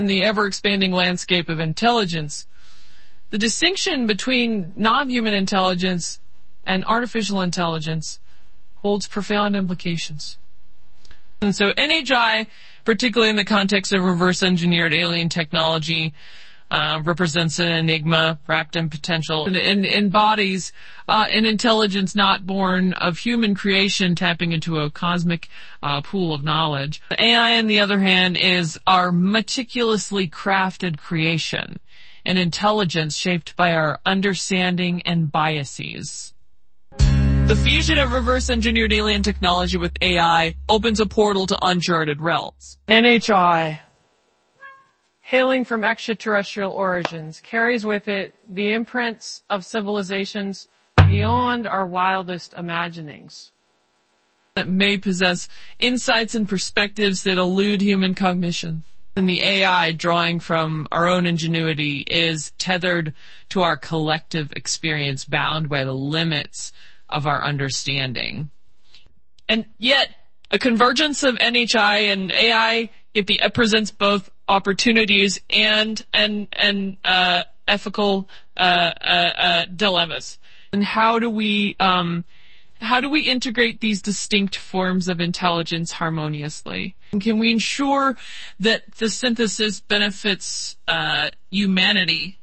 In the ever-expanding landscape of intelligence, the distinction between non-human intelligence and artificial intelligence holds profound implications. And so NHI, particularly in the context of reverse-engineered alien technology, represents an enigma wrapped in potential and embodies an intelligence not born of human creation tapping into a cosmic pool of knowledge. AI, on the other hand, is our meticulously crafted creation, an intelligence shaped by our understanding and biases. The fusion of reverse-engineered alien technology with AI opens a portal to uncharted realms. NHI, hailing from extraterrestrial origins, carries with it the imprints of civilizations beyond our wildest imaginings, that may possess insights and perspectives that elude human cognition. And the AI, drawing from our own ingenuity, is tethered to our collective experience, bound by the limits of our understanding. And yet, a convergence of NHI and AI it presents both opportunities and ethical dilemmas. And how do we integrate these distinct forms of intelligence harmoniously? And can we ensure that the synthesis benefits humanity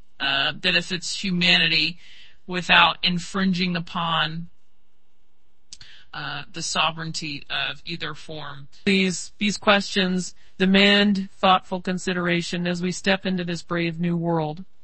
without infringing upon the sovereignty of either form? These questions demand thoughtful consideration as we step into this brave new world.